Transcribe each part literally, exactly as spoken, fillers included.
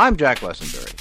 I'm Jack Lessenberry.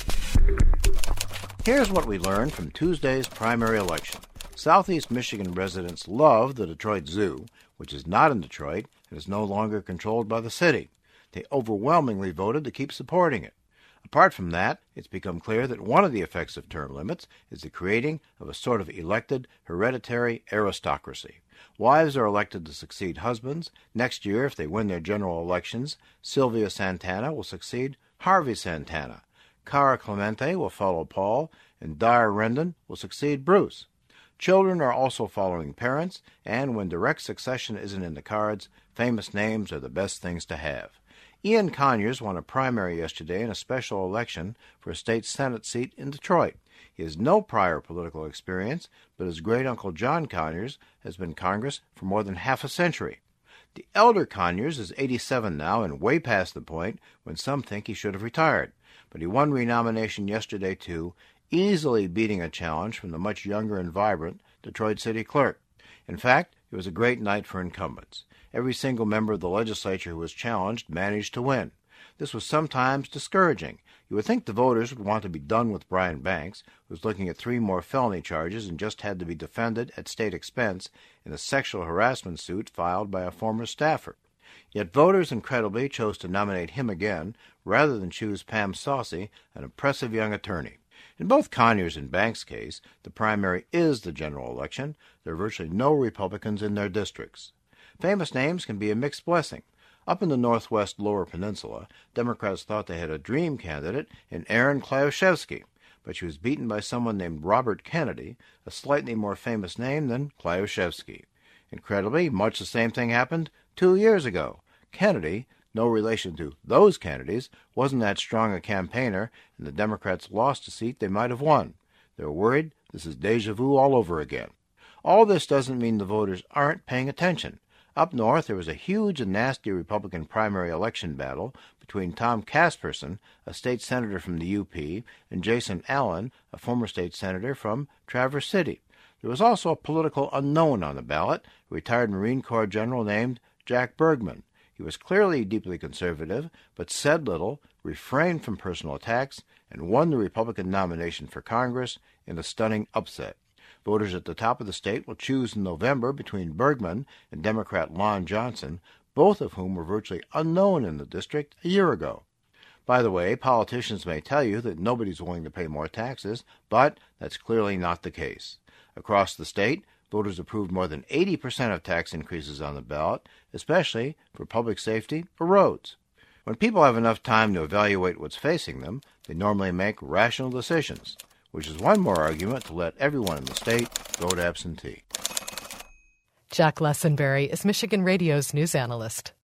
Here's what we learned from Tuesday's primary election. Southeast Michigan residents love the Detroit Zoo, which is not in Detroit and is no longer controlled by the city. They overwhelmingly voted to keep supporting it. Apart from that, it's become clear that one of the effects of term limits is the creating of a sort of elected hereditary aristocracy. Wives are elected to succeed husbands. Next year, if they win their general elections, Sylvia Santana will succeed Harvey Santana. Cara Clemente will follow Paul, and Dyer Rendon will succeed Bruce. Children are also following parents, and when direct succession isn't in the cards, famous names are the best things to have. Ian Conyers won a primary yesterday in a special election for a state Senate seat in Detroit. He has no prior political experience, but his great-uncle John Conyers has been in Congress for more than half a century. The elder Conyers is eighty-seven now and way past the point when some think he should have retired. But he won renomination yesterday, too, easily beating a challenge from the much younger and vibrant Detroit City Clerk. In fact, it was a great night for incumbents. Every single member of the legislature who was challenged managed to win. This was sometimes discouraging. You would think the voters would want to be done with Brian Banks, who was looking at three more felony charges and just had to be defended at state expense in a sexual harassment suit filed by a former staffer. Yet voters incredibly chose to nominate him again rather than choose Pam Saucy, an impressive young attorney. In both Conyers and Banks' case, the primary is the general election. There are virtually no Republicans in their districts. Famous names can be a mixed blessing. Up in the Northwest Lower Peninsula, Democrats thought they had a dream candidate in Erin Klyushevsky, but she was beaten by someone named Robert Kennedy, a slightly more famous name than Klyushevsky. Incredibly, much the same thing happened two years ago. Kennedy, no relation to those Kennedys, wasn't that strong a campaigner, and the Democrats lost a seat they might have won. They were worried this is déjà vu all over again. All this doesn't mean the voters aren't paying attention. Up north, there was a huge and nasty Republican primary election battle between Tom Casperson, a state senator from the U P, and Jason Allen, a former state senator from Traverse City. There was also a political unknown on the ballot, a retired Marine Corps general named Jack Bergman. He was clearly deeply conservative, but said little, refrained from personal attacks, and won the Republican nomination for Congress in a stunning upset. Voters at the top of the state will choose in November between Bergman and Democrat Lon Johnson, both of whom were virtually unknown in the district a year ago. By the way, politicians may tell you that nobody's willing to pay more taxes, but that's clearly not the case. Across the state, voters approved more than eighty percent of tax increases on the ballot, especially for public safety or roads. When people have enough time to evaluate what's facing them, they normally make rational decisions, which is one more argument to let everyone in the state vote absentee. Jack Lessenberry is Michigan Radio's news analyst.